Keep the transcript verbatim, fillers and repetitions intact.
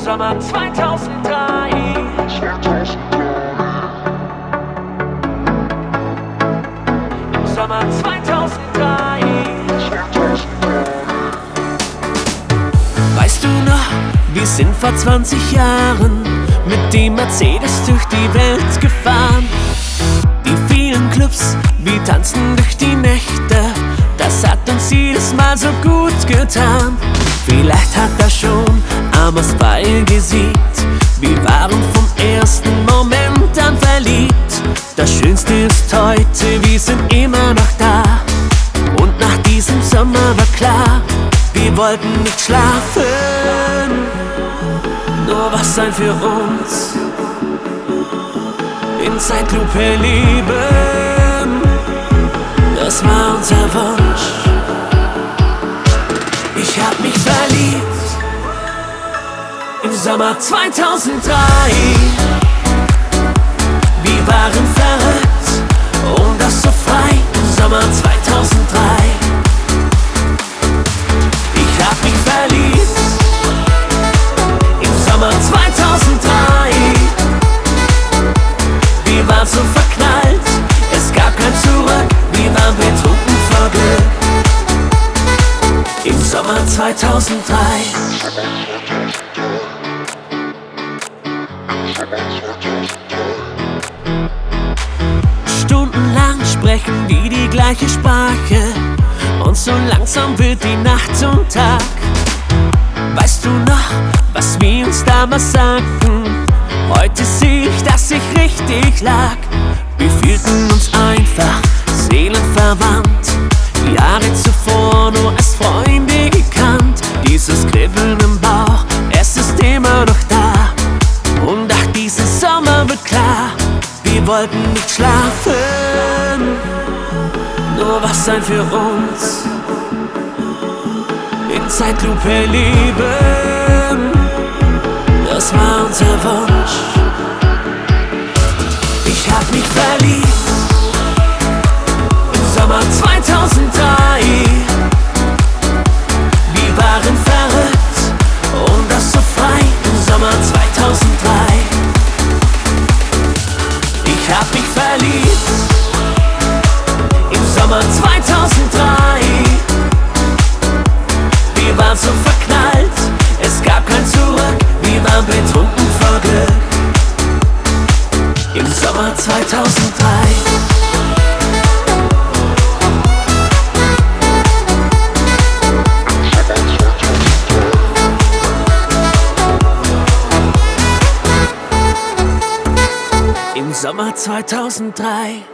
Sommer zweitausenddrei. Im Sommer zweitausenddrei. Weißt du noch, wir sind vor zwanzig Jahren mit dem Mercedes durch die Welt gefahren. Die vielen Clubs, wir tanzten durch die Nächte, das hat uns jedes Mal so gut getan. Vielleicht hat er schon am Asphalt gesehen, wir waren vom ersten Moment an verliebt. Das Schönste ist heute, wir sind immer noch da. Und nach diesem Sommer war klar, wir wollten nicht schlafen, nur was sein für uns. In Zeitlupe leben, das war unser Wunsch. Ich hab mich verliebt im Sommer zweitausenddrei. Wir waren verrückt und das so frei im Sommer zweitausenddrei. Ich hab mich verliebt im Sommer zweitausenddrei. Wir waren so verknallt, es gab kein Zurück, wir waren betrunken vor Glück. Im Sommer zweitausenddrei. Stundenlang sprechen wir die gleiche Sprache und so langsam wird die Nacht zum Tag. Weißt du noch, was wir uns damals sagten? Heute sehe ich, dass ich richtig lag. Wir fühlten uns einfach seelenverwandt, Jahre zuvor nur als Freunde gekannt. Dieses Kribbeln im Bauch, es ist immer noch da. Und nach diesem Sommer wird klar, wir wollten nicht schlafen, nur was sein für uns. In Zeitlupe leben, das war unser Wunsch. Ich hab mich verliebt im Sommer zweitausenddrei. Wir waren verrückt und das so frei im Sommer zweitausenddrei. Ich hab mich verliebt im Sommer zweitausenddrei. Wir waren so verknallt, es gab kein Zurück, wir waren betrunken vor Glück. Im Sommer zweitausenddrei. Im Sommer zweitausenddrei.